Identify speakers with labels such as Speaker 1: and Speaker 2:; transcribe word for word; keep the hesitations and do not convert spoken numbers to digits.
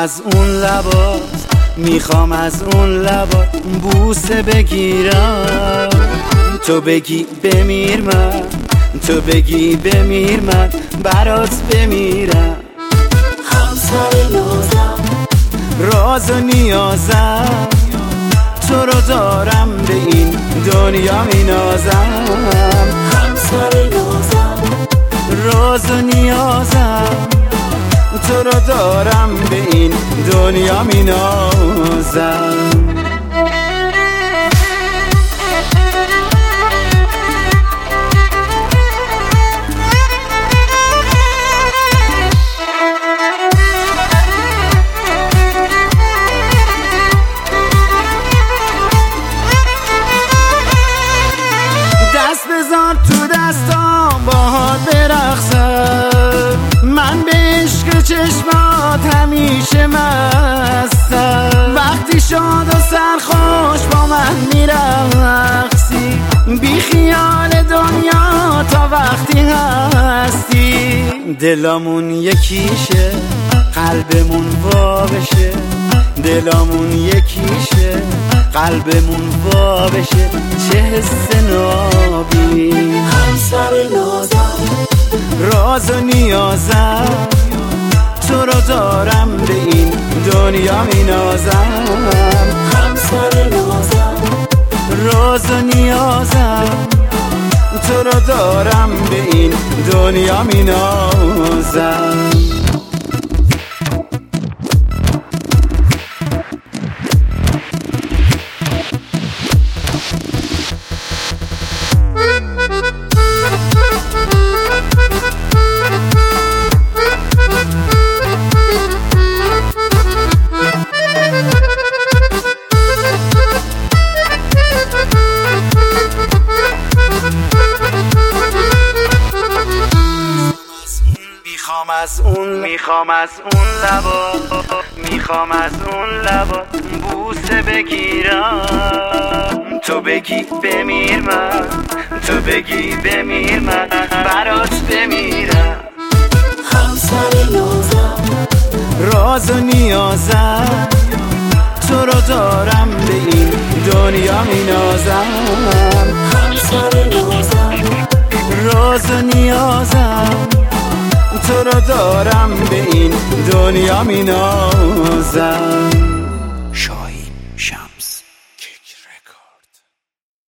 Speaker 1: از اون لبات، میخوام از اون لبات بوسه بگیرم. تو بگی بمیر من، تو بگی بمیر من برات بمیرم.
Speaker 2: همسر نازم،
Speaker 1: راز و نیازم، تو رو دارم به این دنیا مینازم.
Speaker 2: همسر نازم،
Speaker 1: راز و نیازم، تو رو دارم به این دنیا مینازم. دست بذار تو دستام باهات برقصم، من به عشق چشمات همیشه مستم. وقتی شاد و سرخوش با من میرقصی، بی خیال دنیا تا وقتی هستی. دلامون یکیشه، قلبمون وا بشه، دلامون یکیشه، قلبمون وا بشه. چه حس نابی،
Speaker 2: همسر نازم،
Speaker 1: راز و نیازم، تو رو دارم به این دنیا مینازم.
Speaker 2: همسر نازم،
Speaker 1: راز و نیازم، تو رو دارم به این دنیا مینازم. میخوام از اون میخوام از اون لبات، میخوام از اون لبات بوسه بگیرم. تو بگی بمیر من، تو بگی بمیر من برات بمیرم.
Speaker 2: همسر نازم،
Speaker 1: راز و نیازم، تو رو دارم به این دنیا مینازم.
Speaker 2: همسر نازم،
Speaker 1: راز و نیازم، تو رو دارم به این دنیا مینازم.